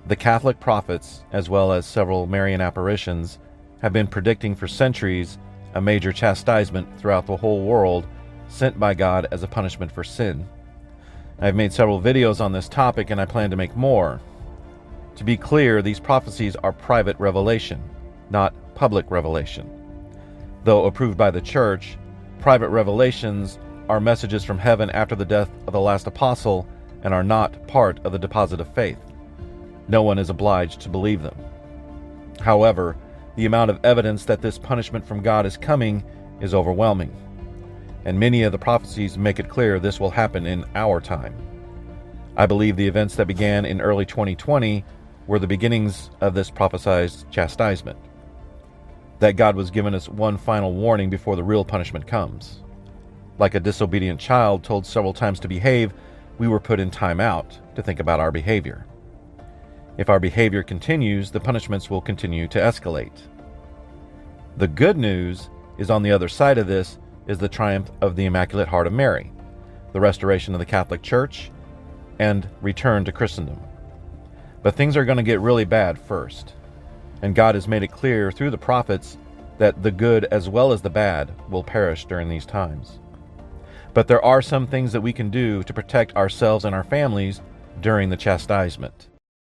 The Catholic prophets, as well as several Marian apparitions, have been predicting for centuries a major chastisement throughout the whole world sent by God as a punishment for sin. I've made several videos on this topic and I plan to make more. To be clear, these prophecies are private revelation, not public revelation. Though approved by the Church, private revelations are messages from heaven after the death of the last apostle and are not part of the deposit of faith. No one is obliged to believe them. However, the amount of evidence that this punishment from God is coming is overwhelming, and many of the prophecies make it clear this will happen in our time. I believe the events that began in early 2020 were the beginnings of this prophesied chastisement, that God was giving us one final warning before the real punishment comes. Like a disobedient child told several times to behave, we were put in time out to think about our behavior. If our behavior continues, the punishments will continue to escalate. The good news is on the other side of this is the triumph of the Immaculate Heart of Mary, the restoration of the Catholic Church, and return to Christendom. But things are going to get really bad first, and God has made it clear through the prophets that the good as well as the bad will perish during these times. But there are some things that we can do to protect ourselves and our families during the chastisement.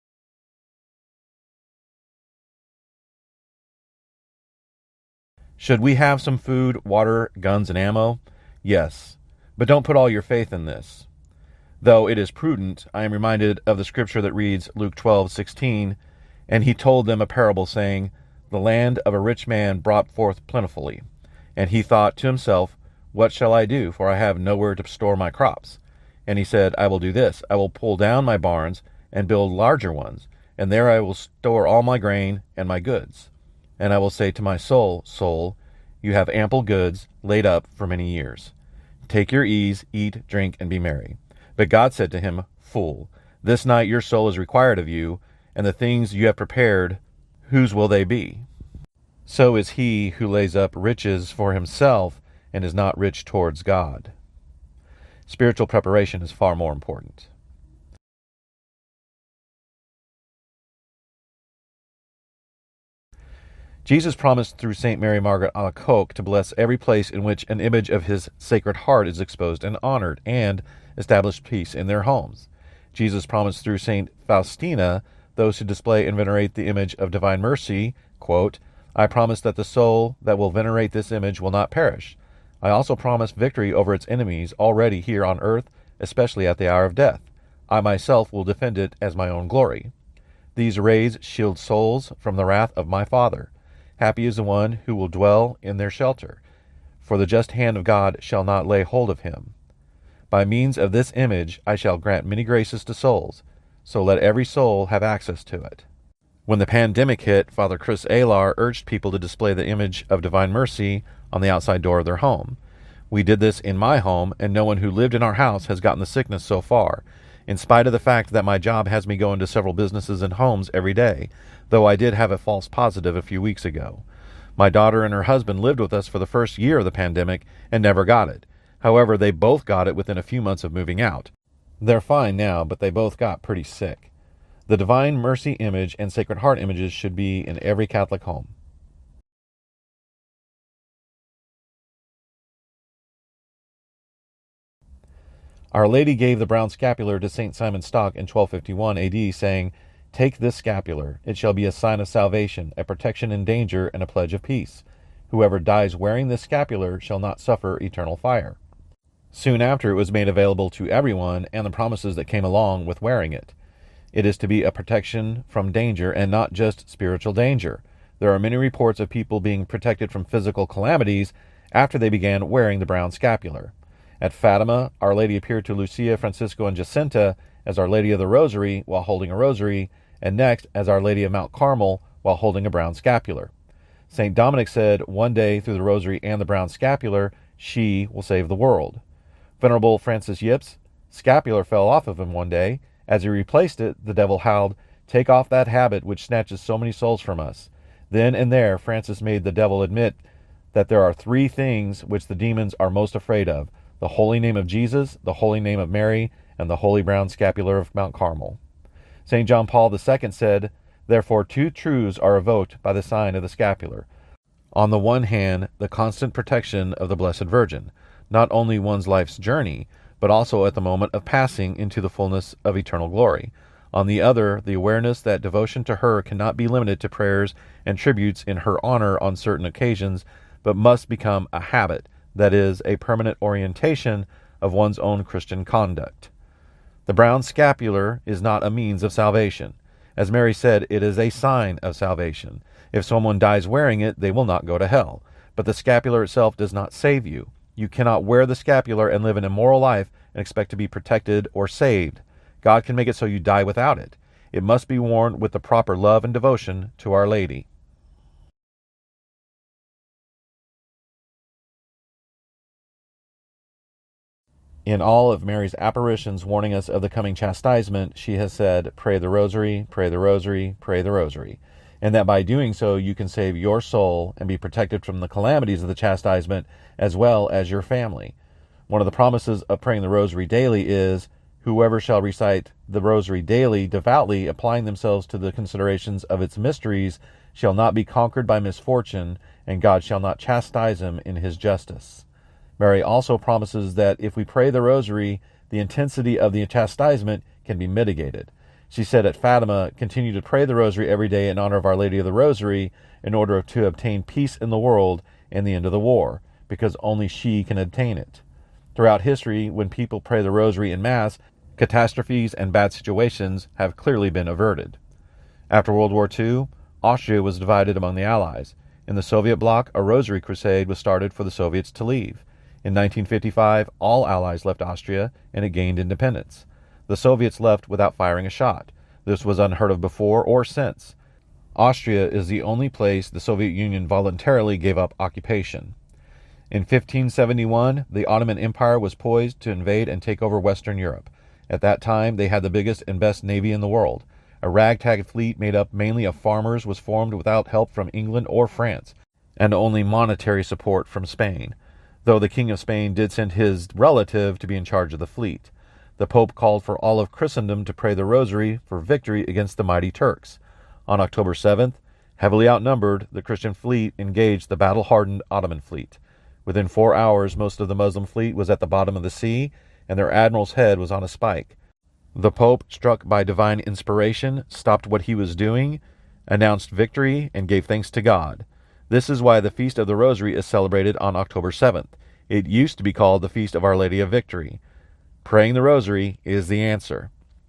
Should we have some food, water, guns, and ammo? Yes, but don't put all your faith in this. Though it is prudent, I am reminded of the scripture that reads Luke 12:16, and he told them a parable, saying, The land of a rich man brought forth plentifully. And he thought to himself, What shall I do? For I have nowhere to store my crops. And he said, I will do this. I will pull down my barns and build larger ones, and there I will store all my grain and my goods. And I will say to my soul, Soul, you have ample goods laid up for many years. Take your ease, eat, drink, and be merry. But God said to him, Fool, this night your soul is required of you, and the things you have prepared, whose will they be? So is he who lays up riches for himself and is not rich towards God. Spiritual preparation is far more important. Jesus promised through St. Mary Margaret Alacoque to bless every place in which an image of his Sacred Heart is exposed and honored, and establish peace in their homes. Jesus promised through St. Faustina those who display and venerate the image of Divine Mercy, quote, I promise that the soul that will venerate this image will not perish. I also promise victory over its enemies already here on earth, especially at the hour of death. I myself will defend it as my own glory. These rays shield souls from the wrath of my Father. Happy is the one who will dwell in their shelter, for the just hand of God shall not lay hold of him. By means of this image I shall grant many graces to souls, so let every soul have access to it. When the pandemic hit, Father Chris Alar urged people to display the image of Divine Mercy on the outside door of their home. We did this in my home, and no one who lived in our house has gotten the sickness so far, in spite of the fact that my job has me going to several businesses and homes every day, though I did have a false positive a few weeks ago. My daughter and her husband lived with us for the first year of the pandemic and never got it. However, they both got it within a few months of moving out. They're fine now, but they both got pretty sick. The Divine Mercy image and Sacred Heart images should be in every Catholic home. Our Lady gave the brown scapular to St. Simon Stock in 1251 AD, saying, Take this scapular, it shall be a sign of salvation, a protection in danger, and a pledge of peace. Whoever dies wearing this scapular shall not suffer eternal fire. Soon after, it was made available to everyone, and the promises that came along with wearing it. It is to be a protection from danger, and not just spiritual danger. There are many reports of people being protected from physical calamities after they began wearing the brown scapular. At Fatima, Our Lady appeared to Lucia, Francisco, and Jacinta as Our Lady of the Rosary while holding a rosary, and next as Our Lady of Mount Carmel while holding a brown scapular. St. Dominic said, one day through the rosary and the brown scapular, she will save the world. Venerable Francis Yips' scapular fell off of him one day. As he replaced it, the devil howled, Take off that habit which snatches so many souls from us. Then and there, Francis made the devil admit that there are three things which the demons are most afraid of: the holy name of Jesus, the holy name of Mary, and the holy brown scapular of Mount Carmel. St. John Paul II said, "Therefore 2 truths are evoked by the sign of the scapular. On the one hand, the constant protection of the Blessed Virgin, not only one's life's journey, but also at the moment of passing into the fullness of eternal glory. On the other, the awareness that devotion to her cannot be limited to prayers and tributes in her honor on certain occasions, but must become a habit, that is, a permanent orientation of one's own Christian conduct." The brown scapular is not a means of salvation. As Mary said, it is a sign of salvation. If someone dies wearing it, they will not go to hell. But the scapular itself does not save you. You cannot wear the scapular and live an immoral life and expect to be protected or saved. God can make it so you die without it. It must be worn with the proper love and devotion to Our Lady. In all of Mary's apparitions warning us of the coming chastisement, she has said, "Pray the rosary, pray the rosary, pray the rosary," and that by doing so you can save your soul and be protected from the calamities of the chastisement as well as your family. One of the promises of praying the rosary daily is, "Whoever shall recite the rosary daily, devoutly applying themselves to the considerations of its mysteries, shall not be conquered by misfortune, and God shall not chastise him in his justice." Mary also promises that if we pray the rosary, the intensity of the chastisement can be mitigated. She said at Fatima, "Continue to pray the rosary every day in honor of Our Lady of the Rosary in order to obtain peace in the world and the end of the war, because only she can obtain it." Throughout history, when people pray the rosary in Mass, catastrophes and bad situations have clearly been averted. After World War II, Austria was divided among the Allies. In the Soviet bloc, a rosary crusade was started for the Soviets to leave. In 1955, all Allies left Austria, and it gained independence. The Soviets left without firing a shot. This was unheard of before or since. Austria is the only place the Soviet Union voluntarily gave up occupation. In 1571, the Ottoman Empire was poised to invade and take over Western Europe. At that time, they had the biggest and best navy in the world. A ragtag fleet made up mainly of farmers was formed without help from England or France, and only monetary support from Spain, though the King of Spain did send his relative to be in charge of the fleet. The Pope called for all of Christendom to pray the rosary for victory against the mighty Turks. On October 7th, heavily outnumbered, the Christian fleet engaged the battle-hardened Ottoman fleet. Within 4 hours, most of the Muslim fleet was at the bottom of the sea, and their admiral's head was on a spike. The Pope, struck by divine inspiration, stopped what he was doing, announced victory, and gave thanks to God. This is why the Feast of the Rosary is celebrated on October 7th. It used to be called the Feast of Our Lady of Victory. Praying the Rosary is the answer.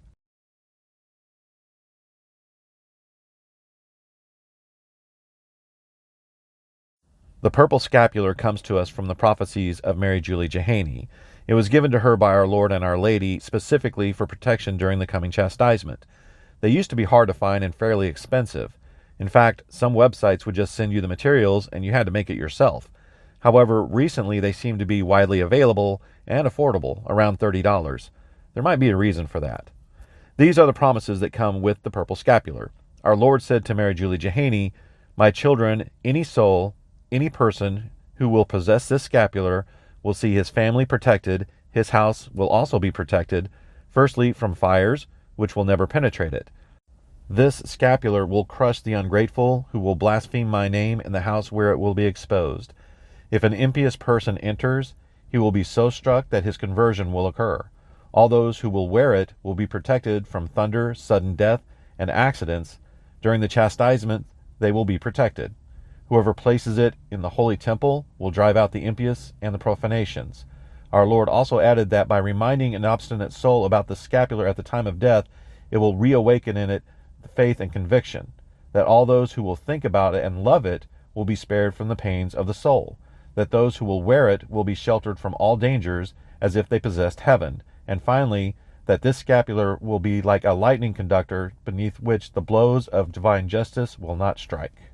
The purple scapular comes to us from the prophecies of Mary Julie Jahaney. It was given to her by our Lord and Our Lady specifically for protection during the coming chastisement. They used to be hard to find and fairly expensive. In fact, some websites would just send you the materials and you had to make it yourself. However, recently they seem to be widely available and affordable, around $30. There might be a reason for that. These are the promises that come with the purple scapular. Our Lord said to Mary Julie Jahaney, "My children, any soul, any person who will possess this scapular will see his family protected, his house will also be protected, firstly from fires, which will never penetrate it. This scapular will crush the ungrateful who will blaspheme my name in the house where it will be exposed. If an impious person enters, he will be so struck that his conversion will occur. All those who will wear it will be protected from thunder, sudden death, and accidents. During the chastisement, they will be protected. Whoever places it in the holy temple will drive out the impious and the profanations." Our Lord also added that by reminding an obstinate soul about the scapular at the time of death, it will reawaken in it faith and conviction, that all those who will think about it and love it will be spared from the pains of the soul, that those who will wear it will be sheltered from all dangers as if they possessed heaven, and finally, that this scapular will be like a lightning conductor beneath which the blows of divine justice will not strike.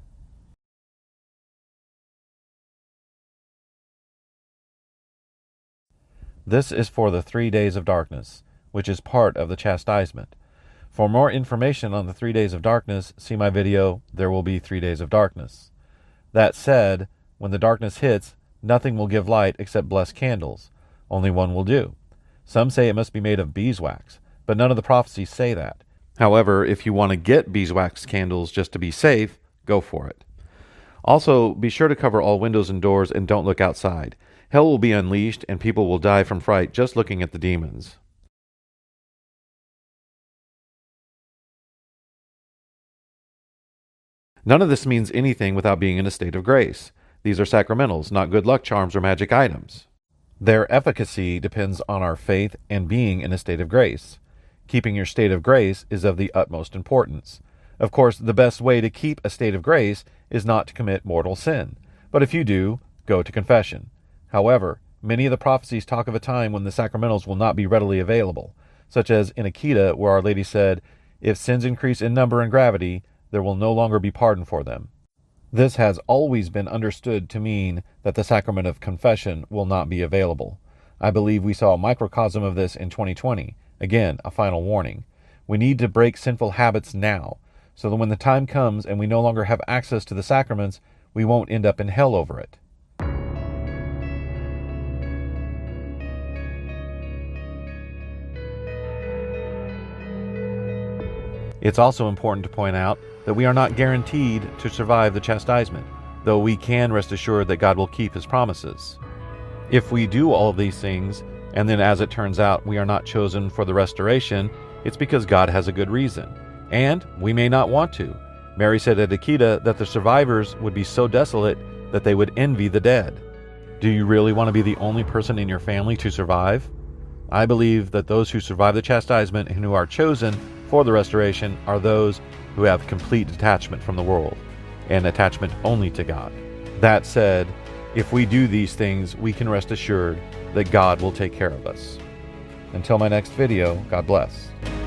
This is for the 3 days of darkness, which is part of the chastisement. For more information on the 3 days of darkness, see my video, There Will Be 3 Days of Darkness. That said, when the darkness hits, nothing will give light except blessed candles. Only one will do. Some say it must be made of beeswax, but none of the prophecies say that. However, if you want to get beeswax candles just to be safe, go for it. Also, be sure to cover all windows and doors and don't look outside. Hell will be unleashed and people will die from fright just looking at the demons. None of this means anything without being in a state of grace. These are sacramentals, not good luck charms or magic items. Their efficacy depends on our faith and being in a state of grace. Keeping your state of grace is of the utmost importance. Of course, the best way to keep a state of grace is not to commit mortal sin. But if you do, go to confession. However, many of the prophecies talk of a time when the sacramentals will not be readily available, such as in Akita, where Our Lady said, "If sins increase in number and gravity, there will no longer be pardon for them." This has always been understood to mean that the sacrament of confession will not be available. I believe we saw a microcosm of this in 2020. Again, a final warning. We need to break sinful habits now, so that when the time comes and we no longer have access to the sacraments, we won't end up in hell over it. It's also important to point out that we are not guaranteed to survive the chastisement, though we can rest assured that God will keep his promises. If we do all of these things, and then as it turns out we are not chosen for the restoration, it's because God has a good reason. And we may not want to. Mary said at Akita that the survivors would be so desolate that they would envy the dead. Do you really want to be the only person in your family to survive? I believe that those who survive the chastisement and who are chosen for the restoration are those who have complete detachment from the world and attachment only to God. That said, if we do these things, we can rest assured that God will take care of us. Until my next video, God bless.